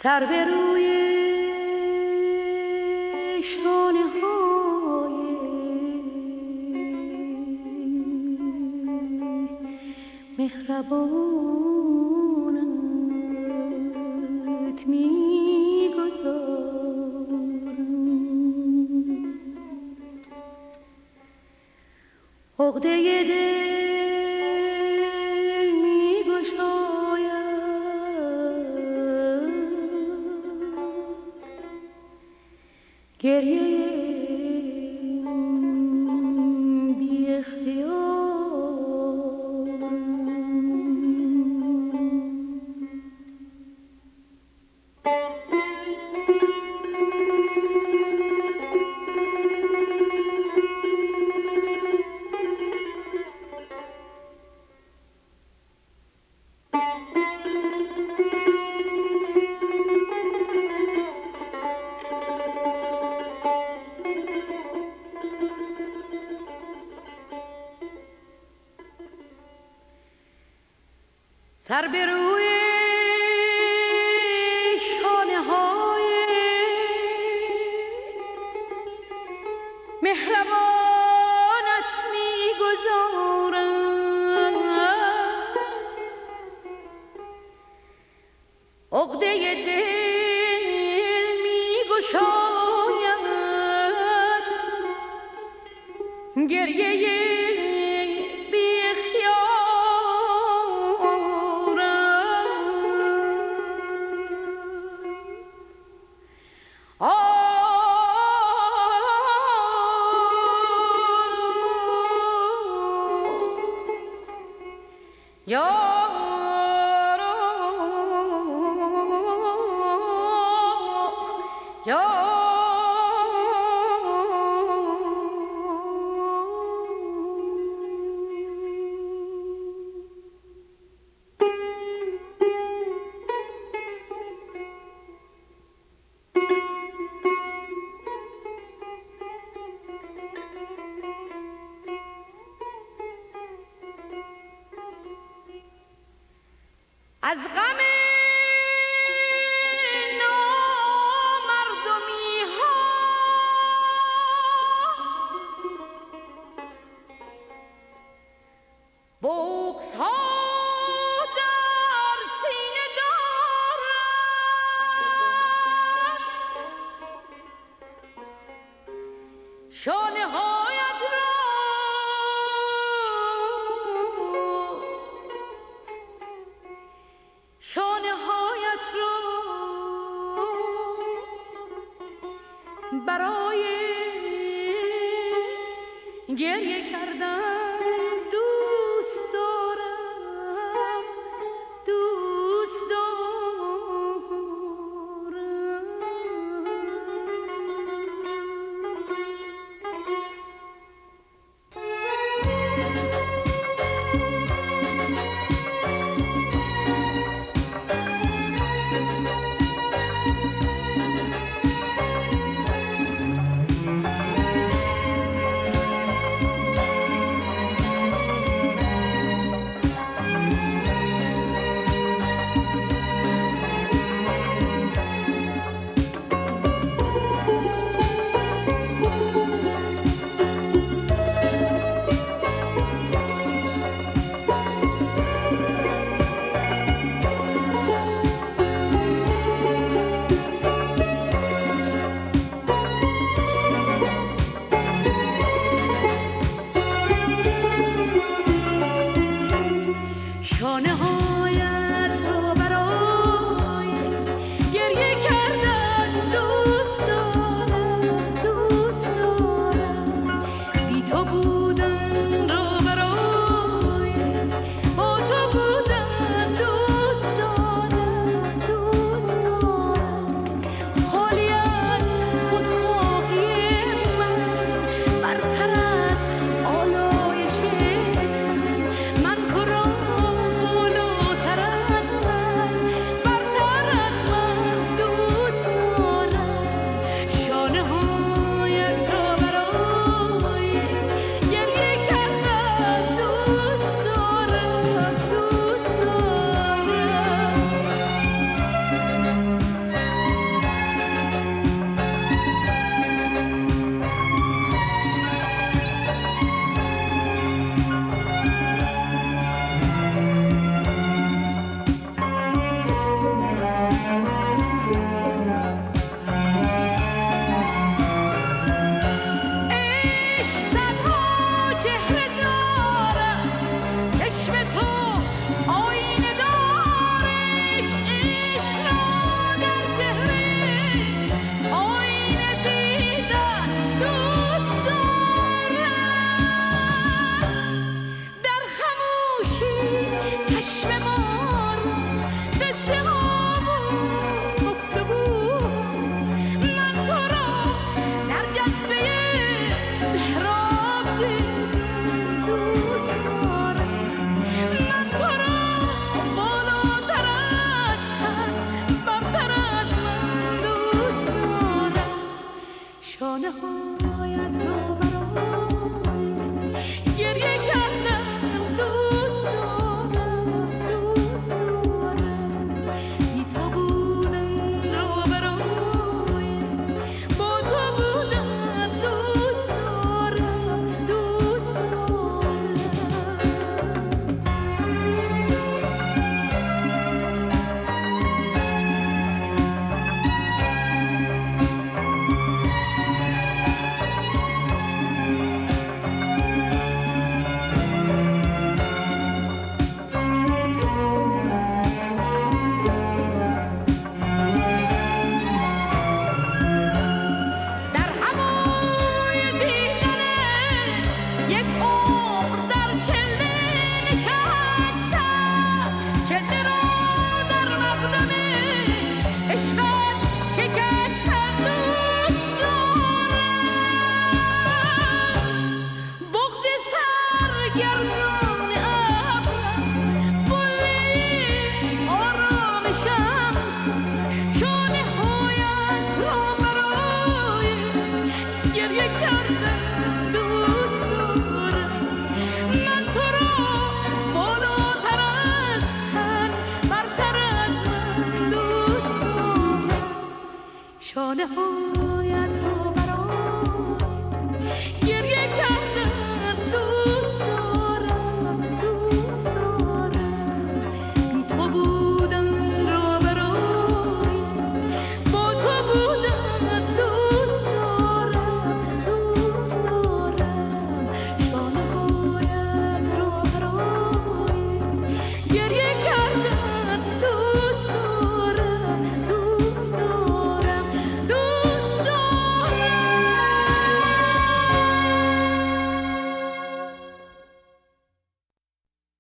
سر به روی شانه های مهربانت میگذارم. عقده دل میگشاید، گریه بی اختیار. سر به روی شانه های مهربانت میگذارم. عقده دل میگشاید، گریه از غم نامردمی ها بغض ها در سینه دارم. شانه هایت را برای گریه کردن دوست دارم، دوست دارم. شانه هایت را برای گریه کردم دوست دارم دوست دارم بی تو بودن را برای با تو بودن دوست دارم دوست دارم در هوای دیدنت یک عمر در چله نشستم چله را در مقدم عشقت شکستم دوست دارم بغض سرگردان ابرم قله آرامشم شانه هایت را برای گریه کردم دوست دارم من تو را بالاتر از تن برتر از من دوست دارم شانه ها